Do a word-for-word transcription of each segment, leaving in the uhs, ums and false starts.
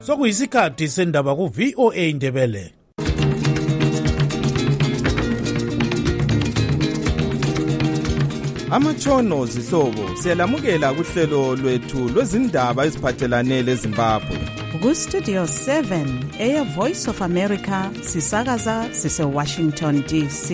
Sokuyisikhathi sendaba ku V O A Ndebele. Amatshono zihlobo siyalamukela kuhlelo lwethu lwezindaba eziphathelane leZimbabwe. Ku Studio seven eya Voice of America sisakaza sise Washington D C.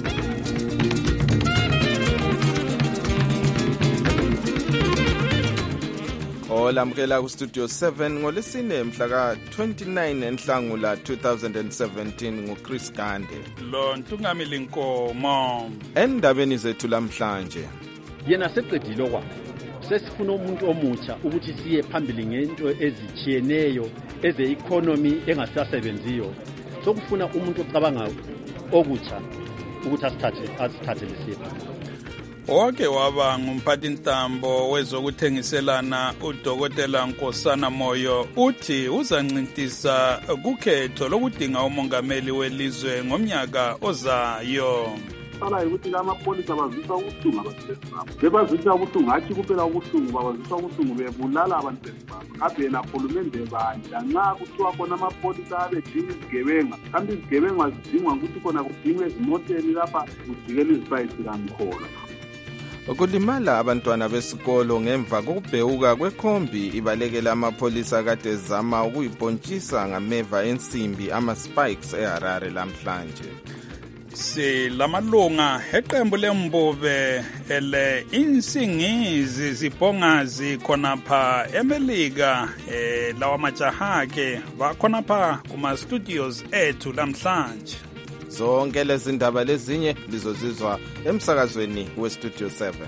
Olamukela ku Studio seven ngolesine mhla ka twenty-nine enhlangula two thousand seventeen nguChris Gande. Lo ntungami linkomo. Endabeni zethu lamhlanje. Yena seqedile kwa. Sesifuna umuntu omutsha ukuthi siye phambili ngento ezichiyeneyo eze economy engasasebenziyo. Sokufuna umuntu ocabanga okutsha ukuthi asithathe asithathe lesipho. Oke waba ngumphathintambo wezokuthengiselana uDokotela Nkosana Moyo uthi uzancintisa kukhetho lokudinga umongameli welizwe ngomnyaka ozayo. Sala ukuthi amapolisa bazisa ubuhlungu abasebenzayo. Bebazisa ubuhlungu hathi kuphela ubuhlungu babazisa ubuhlungu bebulala abantu besifana. Kabe na hulumende bandla nxa kuthiwa khona amapolisa abedinga izigebenga. Kanti izigebenga zidingwa ukuthi khona kudingwe izimoteli lapha kujikela izisayisi kamkholo. Ukulimala abantwana besikolo ngemva kokubhewuka kwekhombi ibalekela amapolisa kade zama ukuyipontshisa ngameva ensimbi ama-spikes eHarare lamhlanje. Silamalunga eqembu lembube ele insingizi zibhongazi khonapha eMelika eh lawa majaha ke bakhonapha kuma studios ethu lamhlanje. Zonke lezi ndaba lezinye lizozizwa emsakazweni we Studio seven.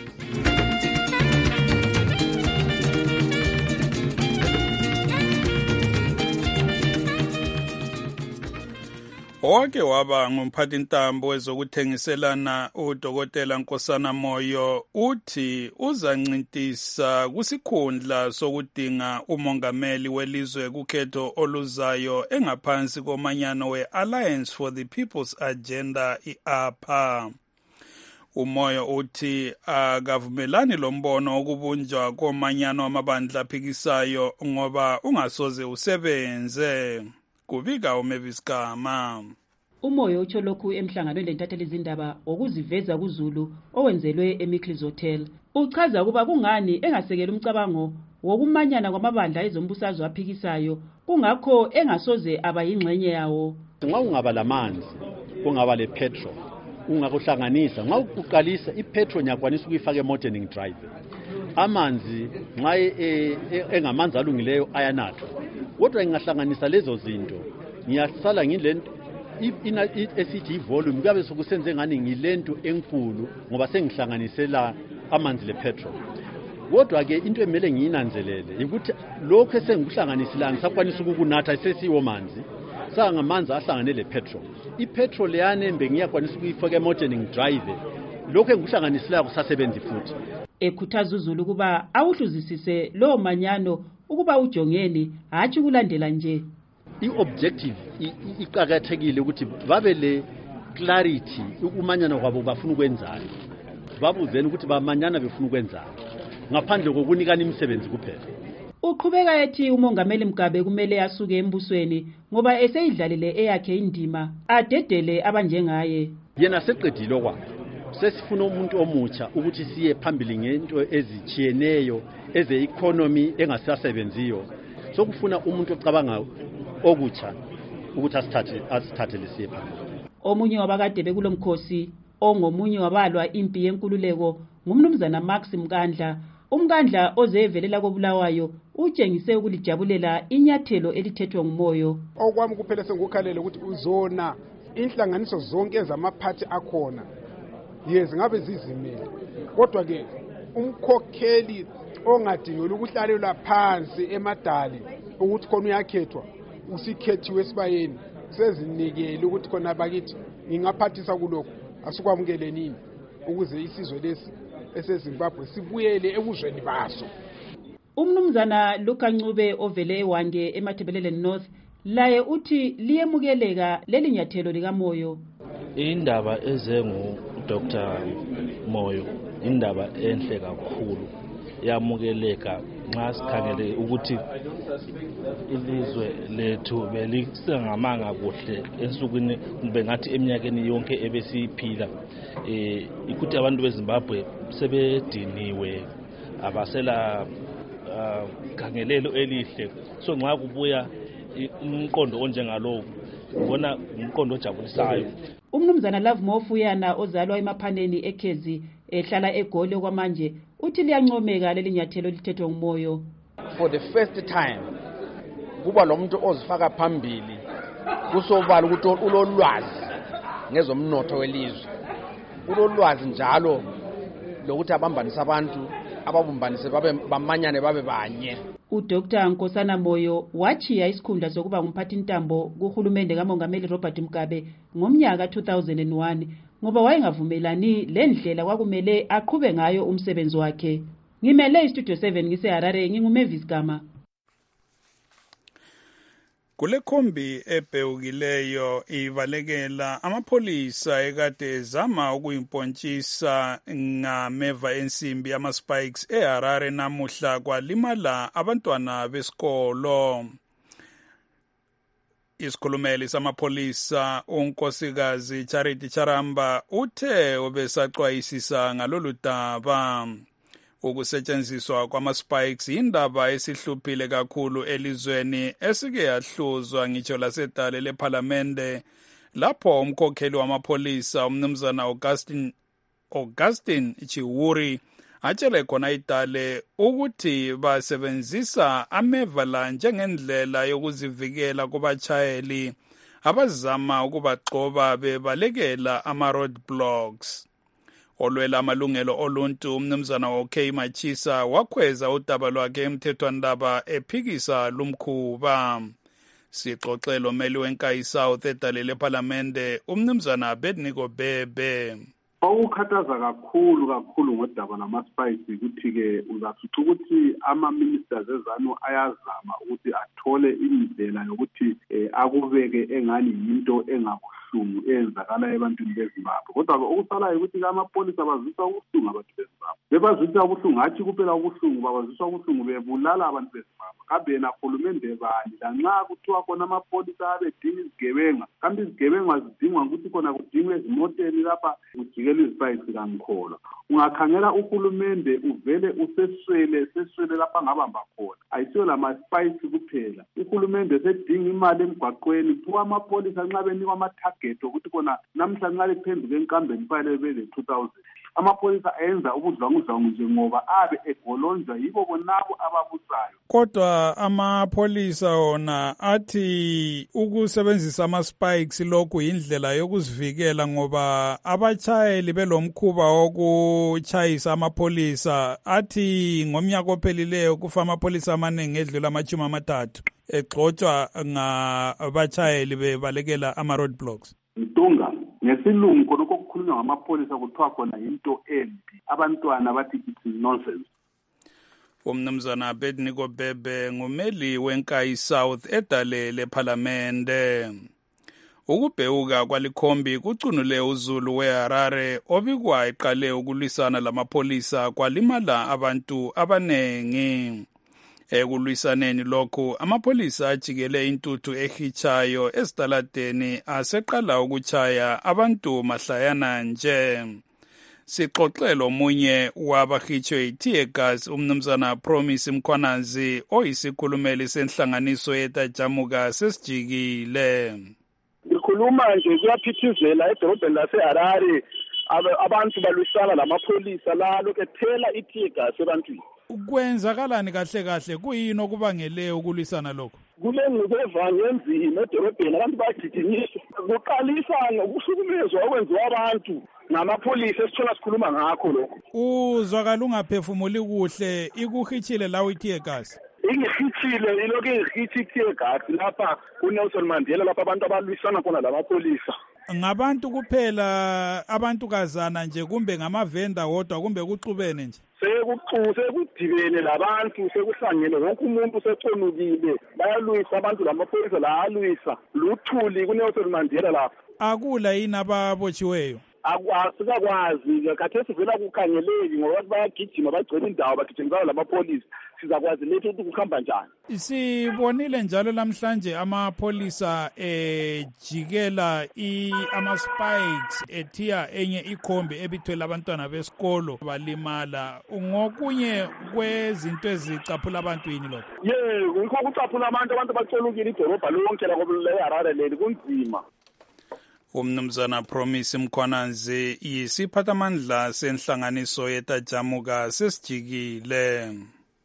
Oke waba ngumphathintambo wezokuthengiselana uDokotela Nkosana Moyo uthi uzancintisa kusikhundla sokudinga umongameli welizwe kukhetho oluzayo engaphansi komanyano we-Alliance for the People's Agenda i-A P A. Umoyo uthi akavumelani lombono okubunjwa komanyano amabandla aphikisayo ngoba ungasoze usebenze. Kubika uMavis Gama. Umoyo utsho lokhu emhlanganweni lentatheli izindaba okuziveza kuZulu owenzelwe eMickles Hotel. Uchaza kuba kungani engasekela umcabango wokumanyana kwamabandla ezombusazwe aphikisayo kungakho engasoze aba yingxenye yawo. Nxa ungaba lamanzi, kungaba le petrol, ungakuhlanganisa, nxa uqalisa ipetrol yakwanisa ukuyifaka eMorning Drive. Amanzi nxa engamanzi alungileyo ayanathwa. Kodwa ngingahlanganisa lezo zinto ngiyasala ngilento esithi volume kuyabe sokusenze ngani ngilento enkulu ngoba sengihlanganisela amanzi le petrol. Kodwa ke into emele ngiyinanzelele ukuthi lokho esengikuhlanganisela ngisakwanisa ukukunatha sesiwo manzi sangamanzi ahlangane le petrol. Ipetrol yane mbe ngiyakwanisa ukuyifaka eMorning Drive. Lokho engikuhlanganisela kusasebenza futhi. Ekhuthaza uZulu kuba awuhluzisise lo manyano ukuba ujongeni hathi kulandela nje. I-objective iqakathekile ukuthi babe le clarity ukumanyana kwabo bafuna ukwenzani. Babuzeni ukuthi bamanyana befuna ukwenzani ngaphandle kokunikana imisebenzi kuphela. Uqhubeka ethi umongameli Mugabe kumele asuke embusweni ngoba eseyidlalile eyakhe indima adedele abanjengaye. Yena seqedile kwa. Sesifuna umuntu omutsha ukuthi siye phambili ngento ezichiyeneyo eze economy engasasebenziyo. Sokufuna umuntu ocabanga okutsha ukuthi asithathe asithathe lesipho. Omunye wabakade bekulomkhosi ongomunye wabalwa impi yenkululeko ngumnumzana Max Mkandla. Umkandla ozevelela kobulawayo utshengise ukulijabulela inyathelo elithethwe ngumoyo. Okwami kuphela sengukhalele ukuthi uzona inhlanganiso zonke ezamaphathi akhona yezi ngabe zizimile. Kodwa ke umkhokheli ongadingela ukuhlalela phansi emadali ukuthi khona uyakhethwa usikhethiwe esibayeni sezinikele ukuthi khona bakithi ngingaphathisa kuloko asukwamukele nini ukuze isizwe lesi eseZimbabwe sibuyele ebuzweni baso. Umnumzana Luka Ncube ovele eWange eMathebelele North laye uthi liyemukeleka leli nyathelo likamoyo. Indaba ezengu Doctor Moyo indaba enhle kakhulu yamukeleka nxa sikhangele ukuthi ilizwe lethu belisengamanga kuhle ensukwini bengathi eminyakeni yonke ebesiphila eh ukuthi abantu beZimbabwe sebediniwe abasela khangelelo elihle so nxa kubuya umqondo onjengalowo ubona umqondo ojabulisayo. Umnumzana Love Mofuyana ozalwa emaphaneni eKhezi ehlala eGoli kwamanje uthi liyancomeka leli nyathelo lithethwe ngumoyo. For the first time kuba lo muntu ozifaka phambili kusobala ukuthi ulolwazi ngezomnotho welizwe, ulolwazi njalo lokuthi abambanisa abantu ababumbanise babe bamanyane babe banye. uDoctor Nkosana Moyo wachiya isikhundla sokuba ngumphathi ntambo kuhulumende kaMongameli Robert Mugabe ngomnyaka two thousand one ngoba wayengavumelani lendlela kwakumele aqhube ngayo umsebenzi wakhe. Ngimele iStudio seven ngiseHarare nginguMavis Gama. Kule khombi ebhewukileyo ivalekela amapholisa ekade zama ukuyimpontshisa ngameva ensimbi ama spikes eHarare namuhla kwalimala abantwana besikolo. Isikhulumeli samapholisa unkosikazi Charity Charamba uthe obesaxwayisisa ngalolu daba. Ukusetshenziswa kwama-spikes indaba esihluphile kakhulu elizweni esike yahluzwa ngitsho lasedale lephalamende lapho umkhokheli wamapholisa umnumzana Augustine Augustine Chiwuri atshele khona idale ukuthi basebenzisa ameva la njengendlela yokuzivikela kubachayeli abazama ukubagxoba bebalekela ama-road blocks. Olwela amalungelo oluntu umnumzana OK Machisa wakhweza udaba lwakhe emthethwandaba ephikisa lumkhuba. Sixoxelo meli wenkayi South edale lephalamende umnumzana Abednego Bebe. Okukhathaza kakhulu kakhulu ngodaba nama-spikes ukuthi-ke uzafica ukuthi ama-ministers ezanu ayazama ukuthi athole indlela yokuthi eh, akubeke engani yinto engabuhlungu eyenzakala ebantwini beZimbabwe. Kodwa okusalayo ukuthi amapolisa bazisa ubuhlungu abantu beZimbabwe. Bebazisa ubuhlungu hathi kuphela ubuhlungu babazisa ubuhlungu bebulala abantu beZimbabwe. Kambe na hulumende bani lanxa kuthiwa khona amapolisa abedinga izigebenga kambe izigebenga zidingwa ukuthi khona kudingwe ezimoteni lapha kujike izipayisi kangikholwa. Ungakhangela uhulumende uvele useswele seswele lapha ngabamba khona. Ayisiyo lama-spikes kuphela. Uhulumende sedinga imali emgwaqweni kuwa amapolisa nxa benikwa ama-target ukuthi khona namhla nxa liphenduke enkambeni fanele bele two thousand. Amapolisa ayenza ubudlwangudlwangu nje ngoba abe egolonjwa yibo bonabo ababusayo. Kodwa amapolisa wona athi ukusebenzisa ama-spikes lokhu indlela yokuzivikela ngoba abachayeli belomkhuba wokuchayisa amapolisa athi ngomnyaka ophelileyo kufa amapolisa amaningi edlula amachumi amathathu egxotshwa ngabachayeli bebalekela ama-road blocks. Ntunga ngesilungu khona kokukhulunywa ngamapolisa kuthiwa khona into embi abantwana bathi it's nonsense. Umnumzana Abednego Bebe ngumeli wenkayi South edale lephalamende. Ukubhewuka kwalikhombi kucunule uZulu weHarare obikwa eqale ukulwisana lamapholisa kwalimala abantu abanengi. Ekulwisaneni lokhu amapholisa ajikele intuthu ehichayo esitaladeni aseqala ukuchaya abantu mahlayana nje. Sixoxelo munye wabahitshwe itear gas umnumzana Promise Mkhwanazi oyisikhulumeli senhlanganiso yetajamuka sesijikile. Ikhuluma nje kuyaphithizela edolobheni laseHarare abantu balwisana lamapholisa la lokho ethela itear gas ebantwini. Kwenzakalani kahle kahle kuyini okubangele ukulwisana lokho? Kulengqubevanga enzima edolobheni abantu bagijinyiswa kuqalisa ngokuhlukumezwa okwenziwa abantu ngamapholisa esithola sikhuluma ngakho lokho. Uzwakala ungaphefumuli kuhle ikuhitshile lawo itear gas. Ingihitshile ilokho ingihitshi itear gas lapha kuNelson Mandela lapha abantu abalwisana khona lamapholisa. Ngabantu kuphela abantu kazana nje kumbe ngamavenda wodwa kumbe kuxubene nje? Sekuxuse kudibene labantu sekuhlangene wonke umuntu seconukile bayalwisa abantu lamapholisa la alwisa luthuli kuNelson Mandela lapha. Akula yini ababotshiweyo? Asikakwazi khathesi vela kukhangeleki ngoba bayagijima bagcwele indawo bagijimisa lamapholisa sizakwazi lethu ukuthi kuhamba njani. Sibonile njalo namhlanje amapholisa ejikela ama-spikes ethiya enye ikhombi ebithwele abantwana besikolo balimala. Ngokunye kwezinto ezicaphula abantu yini lokho? Ye, ngikho kucaphula abantu abantu bacolukile idolobha lonke la eHarare leli kunzima. Umnumzana Promise Mkhwananzi yisiphathamandla senhlanganiso yetajamuka sesijikile.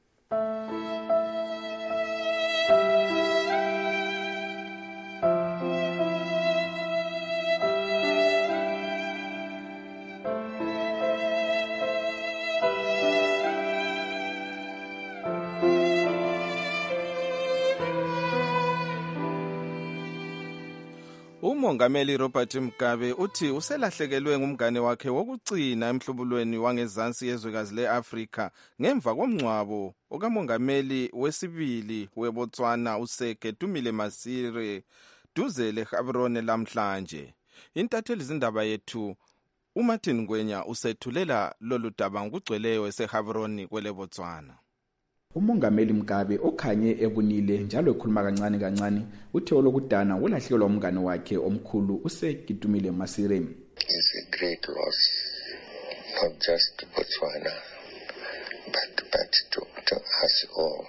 Umongameli Robert Mugabe uthi uselahlekelwe ngumngane wakhe wokugcina emhlubulweni wangezansi yezwekazi le-Afrika ngemva komngcwabo okamongameli wesibili weBotswana uSekhetumile Masire duze leGaborone lamhlanje. Intatheli zindaba yethu uMartin Ngwenya usethulela lolu daba ngokugcweleyo eseGaborone kweleBotswana. Umongameli Mugabe okhanye ebunile njalo ekhuluma kancane kancane uthe olokudana ulahlekelwa umngane wakhe omkhulu uSekhetumile Masire. It's a great loss, not just to Botswana, but, but to, to us all.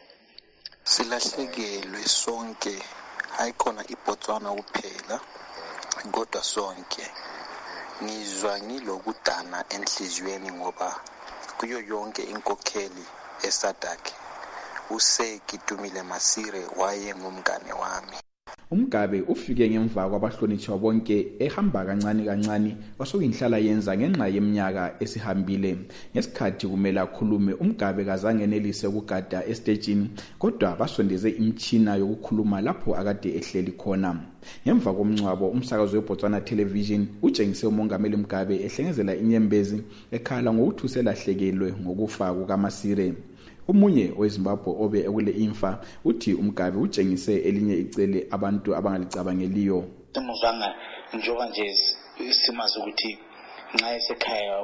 Silahlekelwe sonke, hayi khona iBotswana kuphela, kodwa sonke. Ngizwa ngilokudana enhliziyweni ngoba kuyo yonke inkokheli eSADC uSekhetumile Masire waye ngumngane wami. Umugabe ufike ngemva kwabahlonitshwa bonke ehamba kancane kancane wasokuyinhlala yenza ngenxa yeminyaka esihambile. Ngesikhathi kumela khulume Umugabe kazange enelise ukugada estagini kodwa basondeze imchina yokukhuluma lapho akade ehleli khona. Ngemva komncwabo umsakazo weBotswana Television utshengise umongameli Mugabe ehlengezela inyembezi ekhala ngokuthi uselahlekelwe ngokufa kukaMasire. Umunye weZimbabwe obe ekule imfa uthi Umugabe utshengise elinye icele abantu abangalicabangeliyo. Umuvanga njoba nje simazi ukuthi nxa esekhaya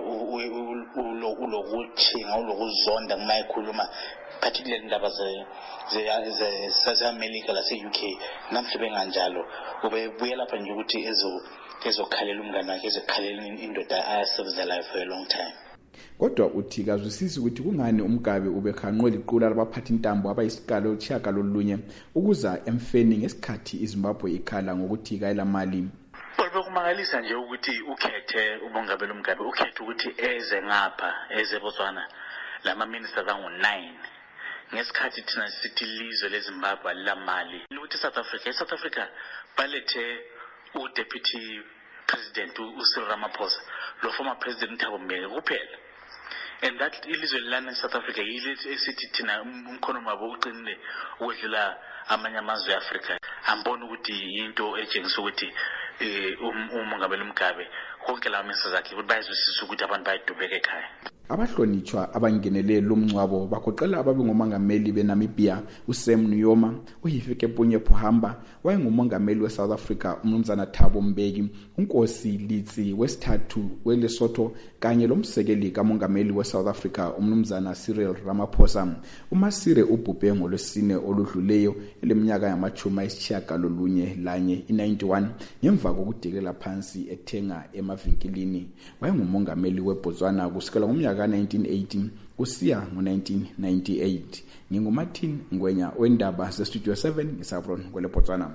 ulokuthi ngawulokuzonda kuma ekhuluma particularly indaba ze ze ze America lase U K namhle benganjalo ubebuye lapha nje ukuthi ezo ezokhalela umngane wakhe ezokhalela indoda ayasebenza life for a long time. Kodwa uthi kazwisisi ukuthi kungani Umugabe ubekhanqola iqula labaphathi intambo abayisikalo chaka lolunye ukuza emfeni ngesikhathi iZimbabwe ikhala ngokuthi kayila mali. Bekumangalisa nje ukuthi ukhethe umongameli Mugabe ukhethe ukuthi eze ngapha eze Botswana lama ministers angu nine ngesikhathi thina sithi lizwe leZimbabwe la mali ukuthi South Africa South Africa balethe u deputy president uCyril Ramaphosa lo former president Thabo Mbeki kuphela. And that ilizwe lana South Africa yilezi esithi thina umkhono wabo uqinile ukwedlula amanye amazwe eAfrica. Ambona ukuthi into etshengisa ukuthi umongameli Mugabe konke la message zakhe bayizwisisa ukuthi abantu bayidubeka ekhaya. Abahlonitshwa abangenele lomncwabo bagoqela ababe ngomongameli beNamibia uSam Nujoma, uHifikepunye Pohamba, wayengumongameli weSouth Africa umnumzana Thabo Mbeki, uNkosi Litsi wesithathu weLesotho kanye lomsekeli kamongameli weSouth Africa umnumzana Cyril Ramaphosa. uMasire ubhubhe ngolwesine oludluleyo eleminyaka yamachumi ayisitshiyagalolunye lanye i-ninety-one ngemva kokudikela phansi ethenga emavinkilini. Wayengumongameli weBotswana kusukela ngomnyaka nineteen eighty kusiya ngo-nineteen ninety-eight. NginguMartin Ngwenya wendaba zeStudio seven ngeSavron kweleBotswana.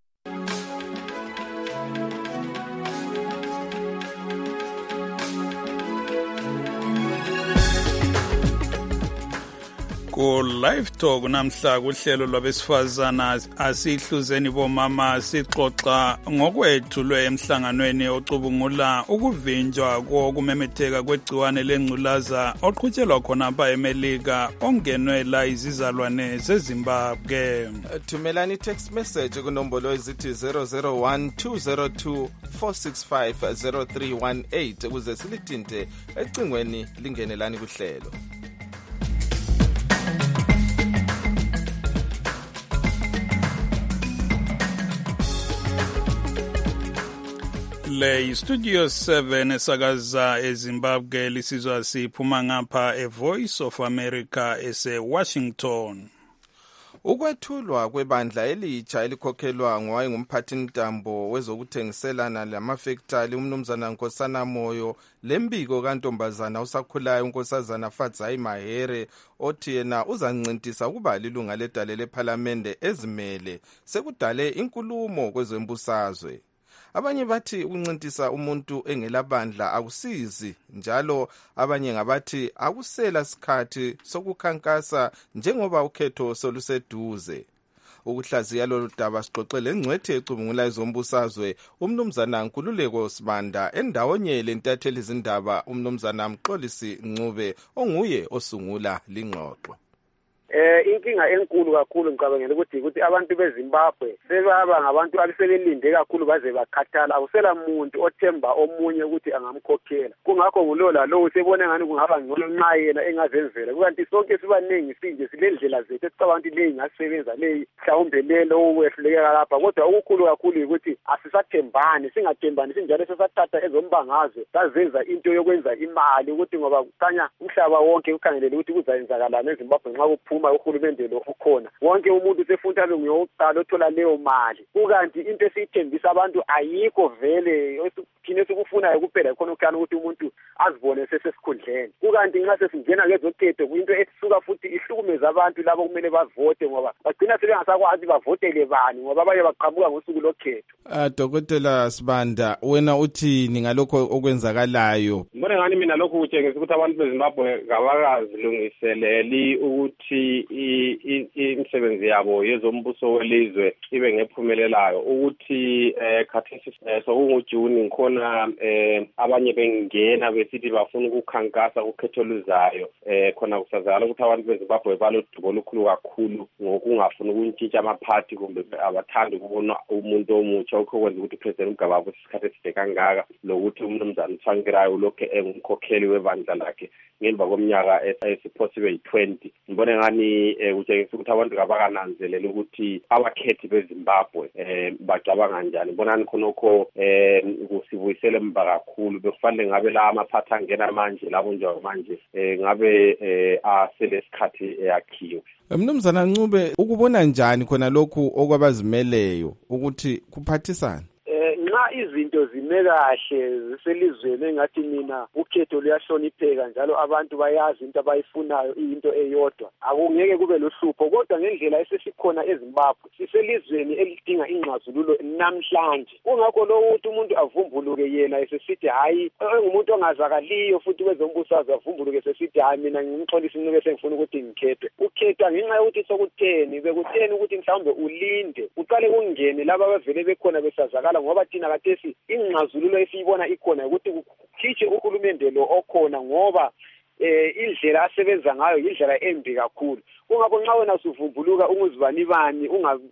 Ku live talk namhla kuhlelo lwabesifazana asihluzeni bomama sixoxa ngokwethulwe emhlanganweni ocubungula ukuvinjwa kokumemetheka kwegciwane lengculaza oqhutshelwa khona apha eMelika ongenwela izizalwane zeZimbabwe. Thumelani text message kunombolo ezithi zero zero one two zero two four six five zero three one eight ukuze silithinte ecingweni lingenelani kuhlelo. le yi-studio seven esakaza eZimbabwe lisizwa siphuma ngapha e-Voice of America ese-Washington. Ukwethulwa kwebandla elitsha elikhokhelwa ngowayengumphathintambo wezokuthengiselana lamafektali umnumzana Nkosana Moyo lembiko kantombazana usakhulayo unkosazana Fadzai Mahere othi yena uzancintisa ukuba lilunga ledale lephalamende ezimele sekudale inkulumo kwezembusazwe. Abanye bathi ukuncintisa umuntu engelabandla akusizi, njalo abanye ngabathi akusela sikhathi sokukhankasa njengoba ukhetho soluseduze. Ukuhlaziya lolu daba sixoxe lengcwethi ecubungula ezombusazwe umnumzana Nkululeko Sibanda endawonye lentatheli izindaba umnumzana Mxolisi Ncube onguye osungula lingxoxo. Eh inkinga enkulu kakhulu ngicabangela ukuthi ukuthi abantu beZimbabwe sebaba ngabantu abasebelinde kakhulu baze bakhathala akusela umuntu othemba omunye ukuthi angamkhokhela. Kungakho ngulola lo usebona ngani kungaba ngcono nxa yena engazenzela. Kukanti sonke sibaningi sinje silendlela zethu esicabanga ukuthi leyi ngasebenza leyi mhlawumbe lelo okwehluleka lapha, kodwa okukhulu kakhulu ukuthi asisathembani, singathembani sinjalo sesathatha ezombangazwe sazenza into yokwenza imali ukuthi ngoba kanya umhlaba wonke ukhangelele ukuthi kuzayenzakalana eZimbabwe nxa kuphuma uhulumende lo ukhona. Wonke umuntu sefuna abe nguyokuqala othola leyo mali. Kukanti into esithembisa abantu ayikho vele, thina sikufunayo kuphela khona ukana ukuthi umuntu azibone sesesikhundleni. Kukanti nxa sesingena ngezokhetho kuyinto esuka futhi ihlukumeza abantu labo kumele bavote ngoba bagcina sebengasakwazi bavotele bani ngoba baye baqhamuka ngosuku lokhetho. Ah Dokotela Sibanda, wena uthini ngalokho okwenzakalayo? Ngibona ngani mina lokho kutshengisa ukuthi abantu beZimbabwe kabakazilungiseleli ukuthi imisebenzi yabo yezombuso welizwe ibe ngephumelelayo, ukuthi eh khathesi sokungujuni khona eh abanye bengena besithi bafuna ukukhankasa ukhetho luzayo eh khona kusazakala ukuthi abantu beZimbabwe balodubo olukhulu kakhulu ngokungafuna ukuntshitsha amaphathi kumbe abathandi ukubona umuntu omutsha okwenza ukuthi uPresident Mugabe isikhathi eside kangaka lokuthi umnumzana Tsvangirai lokho engumkhokheli webandla lakhe ngemva komnyaka esiphosiwe yi-twenty. Ngibone ngani utshengisa ukuthi abantu kabakananzelela ukuthi abakhethi beZimbabwe eh bacabanga kanjani. Bonani khonokho eh kusibuyisele emva kakhulu, bekufanele ngabe la amaphathi angena manje labo njengoba manje eh ngabe eh asele isikhathi eyakhiwe. Mnumzana Ncube, ukubona njani khona lokhu okwabazimeleyo ukuthi kuphathisana? Nxa izinto zime kahle ziselizweni engathi mina ukhetho luyahlonipheka njalo abantu bayazi into abayifunayo into eyodwa, akungeke kube lohlupho. Kodwa ngendlela esesikhona eZimbabwe siselizweni elidinga ingxazululo namhlanje. Kungakho lo ukuthi umuntu avumbuluke yena esesithi hayi engumuntu ongazakaliyo futhi kwezombusazwe avumbuluke esesithi hayi mina ngimxolisa Ncube sengifuna ukuthi ngikhethwe. Ukhetha ngenxa yokuthi sokutheni bekutheni ukuthi mhlawumbe ulinde uqale kungene laba abavele bekhona besazakala ngoba thina kathesi ingxazululo esiyibona ikhona ukuthi kukhitshe uhulumende lo okhona ngoba eh indlela asebenza ngayo indlela embi kakhulu. Kungakho nxa wena usuvumbuluka unguzibani bani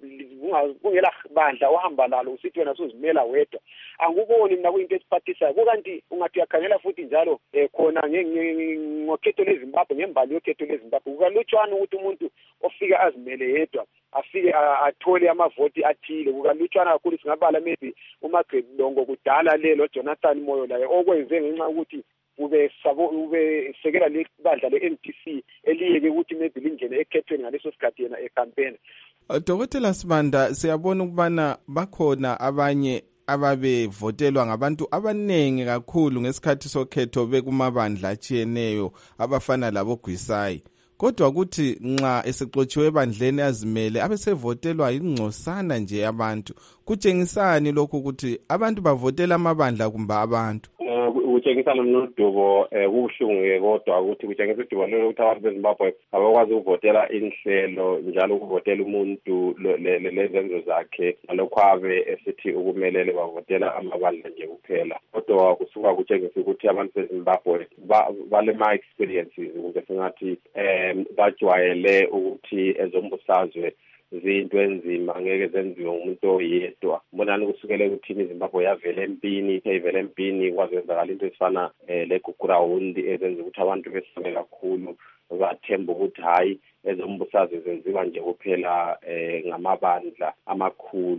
ungela bandla ohamba lalo usithi wena usuzimela wedwa, anguboni mina kuyinto esiphathisayo. Kukanti ungathi uyakhangela futhi njalo khona ngokhetho leZimbabwe ngembali yokhetho leZimbabwe kukalutshwana ukuthi umuntu ofika azimele yedwa afike athole amavoti athile. Kukalutshwana kakhulu, singabala maybe uMagrebulongo kudala lelo Jonathan Moyo laye okwenze ngenxa ukuthi ube sabo ube sekela lebandla le-N P C eliyeke ukuthi maybe lingene ekhethweni ngaleso sikhathi yena ecampaign. Dokotela Sibanda, siyabona ukubana bakhona abanye ababevotelwa ngabantu abanengi kakhulu ngesikhathi sokhetho bekumabandla atshiyeneyo abafana labo Gwisai, kodwa ukuthi nxa esexotshiwe ebandleni azimele abesevotelwa ingcosana nje abantu. Kutshengisani lokho ukuthi abantu bavotela amabandla kumbe abantu? Kutshengisa nodubo kubuhlungu kodwa ukuthi kutshengisa udubo lokuthi abantu beZimbabwe abakwazi ukuvotela inhlelo njalo ukuvotela umuntu lezenzo zakhe nalokho abe esithi ukumelele bavotela amabandla nje kuphela. Kodwa kusuka kutshengisa ukuthi abantu beZimbabwe balema experiences ukuthi singathi em bajwayele ukuthi ezombusazwe zinto enzima angeke zenziwe umuntu oyedwa. Mbonani kusukela ekuthini iZimbabwe yavela empini, ithe ivela empini kwazenzakala into esifana legugurawundi ezenza ukuthi abantu besabe kakhulu bathemba ukuthi hayi ezombusazwe zenziwa nje kuphela ngamabandla amakhulu.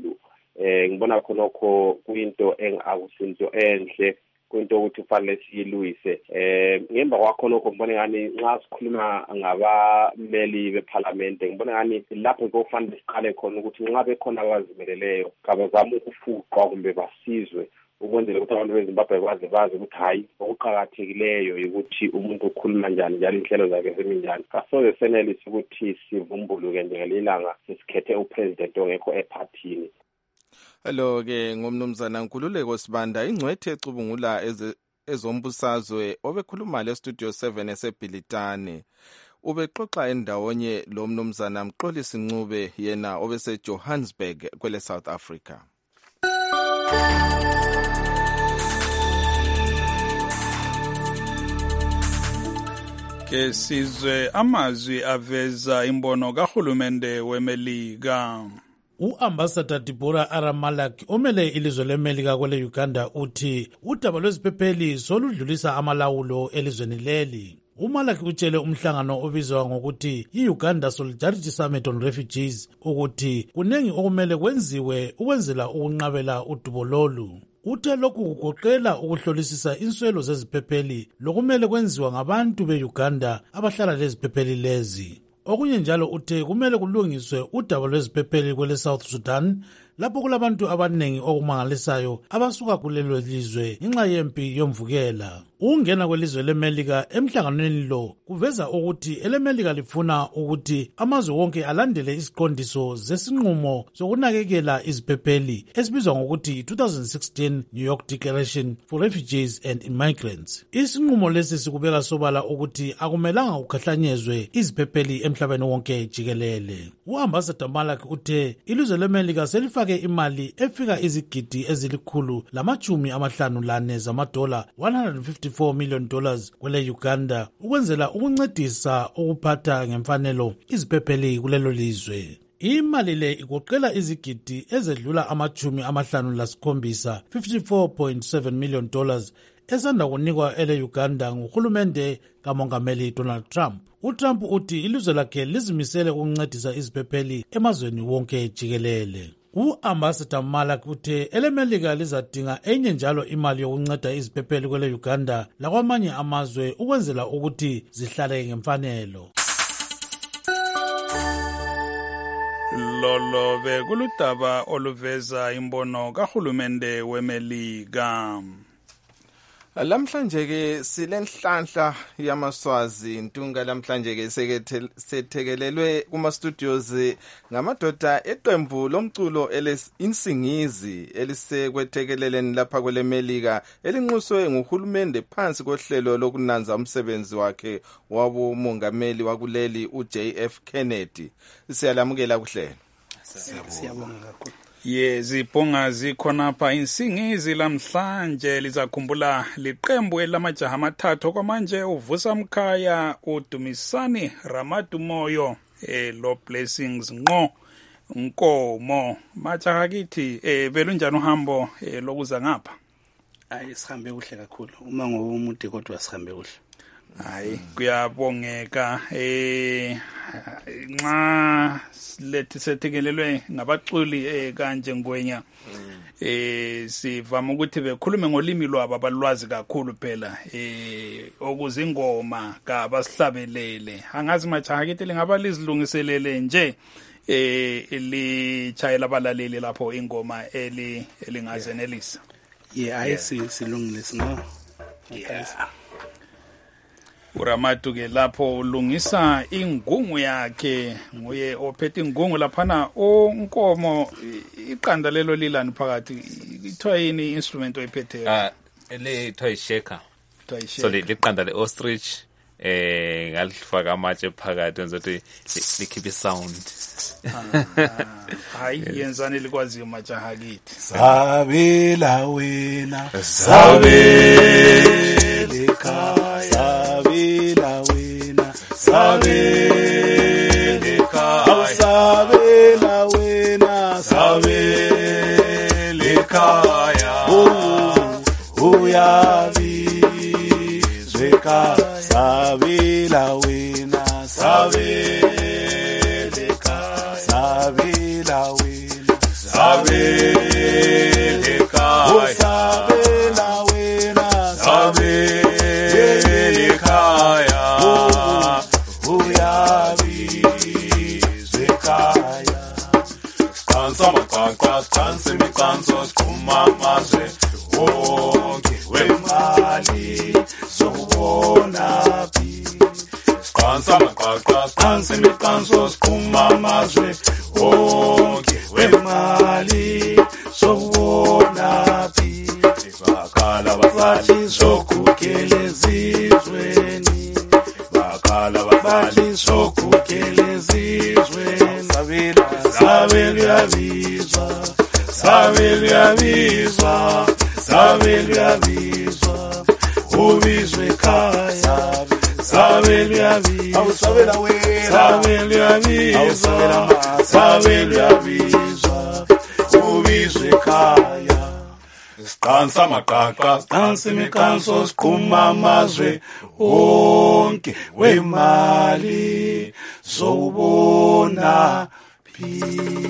eh ngibona khonokho kuyinto engakusinto enhle kwinto ukuthi kufanele siyilwise eh ngemva kwakho lokho ngibona ngani nxa sikhuluma ngabameli beParliament ngibona ngani lapho kufanele siqale khona ukuthi nxa bekhona abazimeleleyo kabazama ukufuqwa kumbe basizwe ukwenzela ukuthi abantu beZimbabwe baze bazi ukuthi hayi okuqhakathekileyo ukuthi umuntu ukhuluma njani njalo inhlelo zakhe seminjani asoze senelise ukuthi sivumbuluke njengelanga sesikhethe upresident ongekho ephathini. Hello ke ngumnumzana Nkululeko Sibanda ingcwethe ecubungula ezombusazwe obekhuluma le studio seven eseBhilitane ubexoxa endawonye lo mnumzana Mxolisi Ncube yena obese Johannesburg kwele South Africa. Ke sizwe amazwi aveza imbono kahulumende weMelika. U-Ambassador Deborah Aramalaki omele ilizwe leMelika kwele Uganda uthi udaba lweziphepheli soludlulisa amalawulo elizweni leli. uMalaki utshele umhlangano obizwa ngokuthi i-Uganda Solidarity Summit on Refugees ukuthi kunengi okumele kwenziwe ukwenzela ukunqabela udubo lolu. Uthe lokhu kugoqela ukuhlolisisa inswelo zeziphepheli lokumele kwenziwa ngabantu be-Uganda abahlala leziphepheli lezi. Okunye njalo uthe kumele kulungiswe udaba lweziphepheli kwele South Sudan lapho kulabantu abanengi okumangalisayo abasuka kulelo lizwe ngenxa yempi yomvukela. Ungena kwelizwe leMelika emhlanganweni lo kuveza ukuthi eleMelika lifuna ukuthi amazwe wonke alandele isiqondiso zesinqumo sokunakekela iziphepheli esibizwa ngokuthi twenty sixteen New York Declaration for Refugees and Immigrants. Isinqumo lesi sikubeka sobala ukuthi akumelanga ukhahlanyezwe iziphepheli emhlabeni wonke jikelele. U-Ambassador Malaki uthe ilizwe leMelika selifake imali efika izigidi ezilikhulu lamachumi amahlanu lane zamadola one hundred fifty-four million dollars kwele Uganda ukwenzela ukuncedisa ukuphatha ngemfanelo iziphepheli kulelo lizwe. Imali le igoqela izigidi ezedlula amachumi amahlanu lasikhombisa fifty-four point seven million dollars esanda kunikwa ele Uganda nguhulumende kamongameli Donald Trump. uTrump uthi ilizwe lakhe lizimisele ukuncedisa iziphepheli emazweni wonke jikelele. U-Ambassador Malaki uthe eleMelika lizadinga enye njalo imali yokunceda iziphepheli kwele Uganda lakwamanye amazwe ukwenzela ukuthi zihlale ngemfanelo. Lolo bekuludaba oluveza imbono kahulumende weMelika. Lamhlanje ke silenhlanhla yamaswazi ntunga lamhlanje ke sethekelelwe kuma studios ngamadoda eqembu lomculo elesinsingizi elisekwethekeleleni lapha kwele Melika elinxuswe nguhulumende phansi kohlelo lokunanza umsebenzi wakhe wabo mongameli wakuleli uJ F Kennedy. Siyalamukela kuhlelo. Siyabonga kakhulu. Yezibhonga zikhona pha insingizi lamhlanje lizakhumbula liqembu elamajaha amathathu kwamanje uvusa Mkhaya uDumisani Ramadumoyo eh lo Blessings Nqo Nkomo majaha kithi eh belunjani uhambo eh lokuza ngapha. Hayi sihambe kuhle kakhulu uma ngomude kodwa sihambe kuhle. Hayi kuyabongeka eh nxa lethi sethekelelwe ngabaculi eh kanje ngwenya eh sivama ukuthi bekhulume ngolimi lwabo abalwazi kakhulu phela eh okuzingoma kabasihlabelele angazi majaha kithi lingaba lizilungiselele nje eh lichayela abalaleli lapho ingoma eli elingazenelisa. Yeah ayisi silungile singo. Yeah. uRamatu ke lapho ulungisa ingungu yakhe nguye ophethe ingungu laphana onkomo iqanda lelo lilani phakathi ithiwa yini instrument oyiphetheyo? Ah le toy shaker. Toy shaker. So le liqanda le ostrich eh ngalifaka amatshe phakathi ngizothi likhiphe sound. Hayi yenzani likwaziyo majaha kithi. Sabela wena sabela khaya sabela wena sabela khaya sabela wena sabela khaya uyabizwe ka sabela wena sabela khaya sabela wena sabela maqaqa siqansa imiqanso siphuma amazwe wonke wemali sowubona phi siqansa maqaqa siqansa imiqanso siphuma amazwe wonke wemali sowubona phi bakhala bafathi sokukele zizweni bakhala bafathi sokukele zizweni sabela sabela yabizwa sabela yabizwa sabela yabizwa ubizwe ekhaya sabela yabizwa sabela wena sabela yabizwa sabela yabizwa ubizwe ekhaya siqansa maqaqa siqansa imiqanso siqhuma amazwe wonke wemali sowubona phi.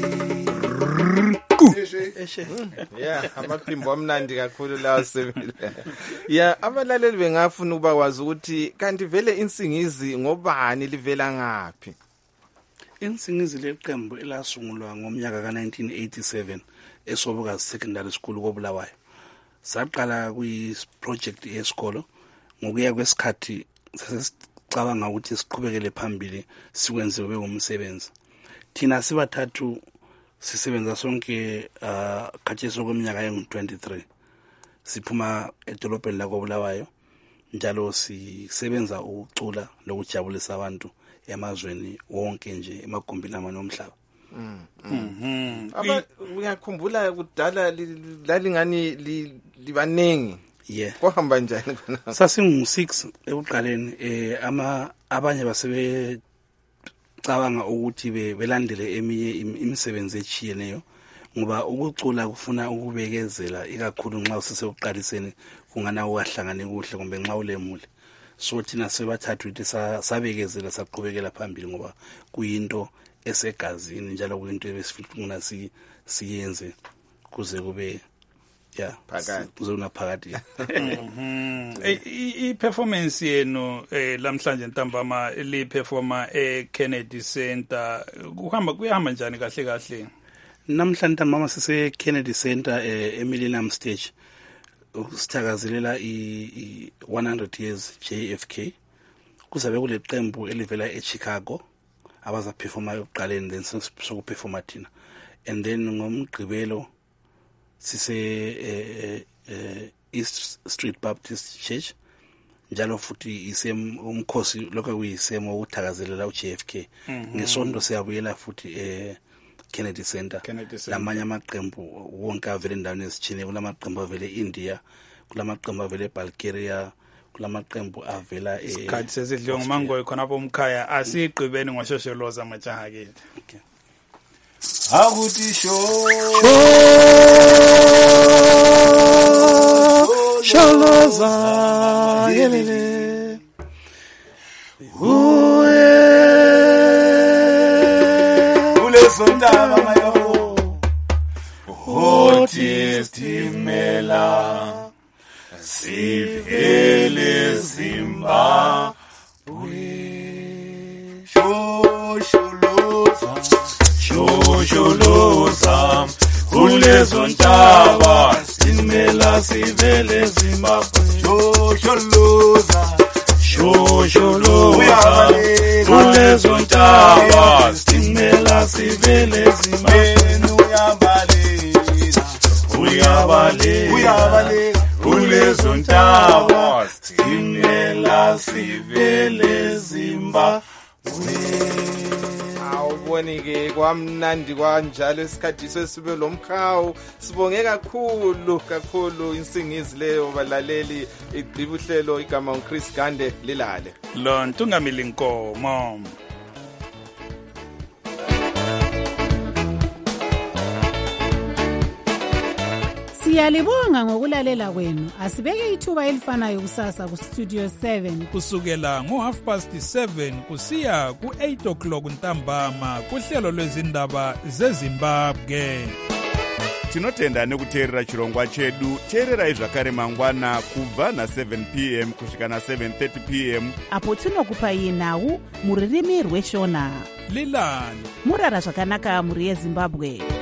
Yeah, amaphimbo amnandi kakhulu lawo Sebile. Yeah, abalaleli bengafuna ukuba kwazi ukuthi kanti vele insingizi ngobani livela ngapi? Insingizi leqembu elasungulwa ngomnyaka ka nineteen eighty-seven eSobokazi Secondary School koBulawayo. Saqala kuyi project yesikolo ngokuya kwesikhathi sasicabanga ukuthi siqhubekele phambili sikwenze kube umsebenzi. Thina sibathathu sisebenza sonke uh khathi sokweminyaka engu twenty-three. Siphuma edolobheni la koBulawayo njalo sisebenza ukucula lokujabulisa abantu emazweni wonke nje emagumbini amanye omhlaba. Mhm. Aba uyakhumbula kudala lalingani libanengi. Yeah. Kwahamba njani khona? Sasingu six ekuqaleni eh ama abanye basebe cabanga ukuthi belandele eminye imisebenzi echiyeneyo ngoba ukucula kufuna ukubekezela ikakhulu nxa usesekuqaliseni kungana uwahlangane kuhle kumbe nxa ulemule. So thina sebathathu ukuthi sabekezela saqhubekela phambili ngoba kuyinto esegazini njalo kuyinto ebesifuna si siyenze kuze kube yeah phakathi kuzona phakathi. Mhm. I performance yenu eh lamhlanje ntambama li performer e Kennedy Center kuhamba kuyahamba njani kahle kahle? Namhlanje ntambama sise Kennedy Center eh eMillennium Stage usithakazelela i one hundred years J F K. Kuzabe kuleqembu elivela eChicago abaza performa yokuqaleni then soku performa thina and then ngomgqibelo sise eh, eh, East Street Baptist Church njalo futhi isem umkhosi lokho kuyisemo ukuthakazelela u J F K. Ngesonto siyabuyela futhi eh Kennedy Center. Lamanye amaqembu wonke avele endaweni ezithile kulamaqembu avele India kulamaqembu avele Bulgaria kulamaqembu avela eh isikhathi sesidliwe ngumangoyi khona apho umkhaya asiqhibeni ngoshosheloza majaha ke. Okay. Akuthi sho sholoza yelele uye ulesondaba mayo othi stimela sivele zimba uye shosholoza shosholoza ulezontaba stimela sivele zimba shosholoza shosholoza ulezontaba stimela sivele zimba uyabaleza uyabaleza uyabaleza ulezontaba stimela sivele zimba. Awubonike kwamnandi kanjalo isikhathi sesibe lomkhawu sibonge kakhulu kakhulu insingizi leyo balaleli igqiba uhlelo igama uChris Gande lilale lo ntungamili nkomo. Siyalibonga ngokulalela kwenu. Asibeke ithuba elifanayo kusasa ku Studio seven kusukela ngo half past seven kusiya ku eight o'clock ntambama kuhlelo lwezindaba zeZimbabwe. Tinotenda nekuteerera chirongwa chedu. Teererai zvakare mangwana kubva na seven p m kusvika na seven thirty p m apo tinokupai nhau muririmi rweshona. Lilani Murara zvakanaka muri yeZimbabwe.